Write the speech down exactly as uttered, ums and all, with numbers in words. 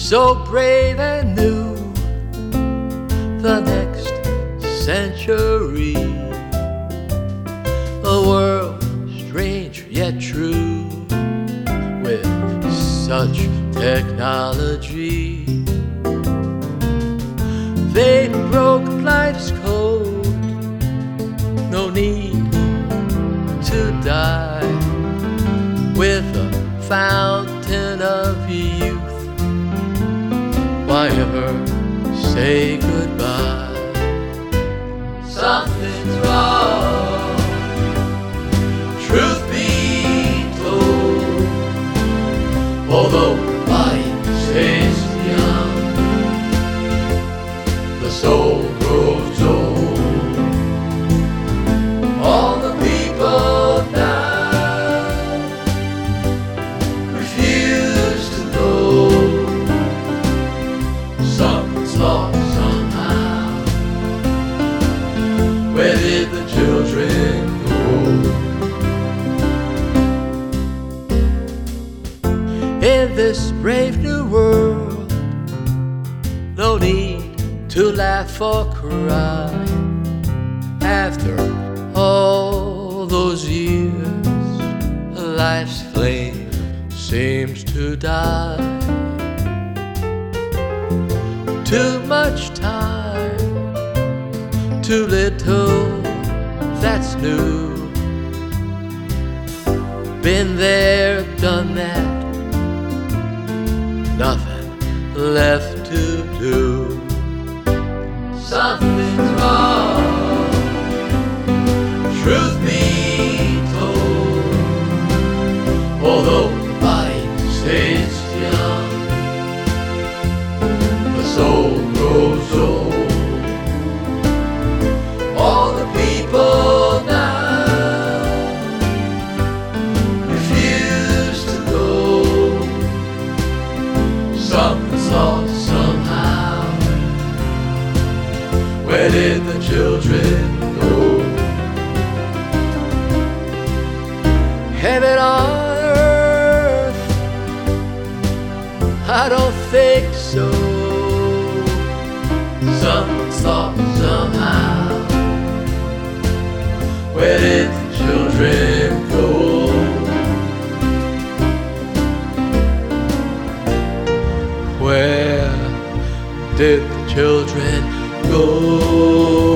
so brave and new. The next century, a world strange yet true, with such technology. They broke life's code, no need to die, with a fountain of youth. Why ever say goodbye? Something's wrong, truth be told. Although the body stays young, the soul grows old. All the people now refuse to know. Something's lost somehow. Where did the children go? In this brave new world, no need to laugh or cry. After all those years, life's flame seems to die. Too much time, too little that's new. Been there, done that, nothing left to do. Something's wrong, truth be told. Although the body stays young, the soul grows old. All the people now refuse to go. Something's lost somehow. Where did the children go? Heaven on earth? I don't think so. Something's lost somehow. Where did the children go? Where did the children go?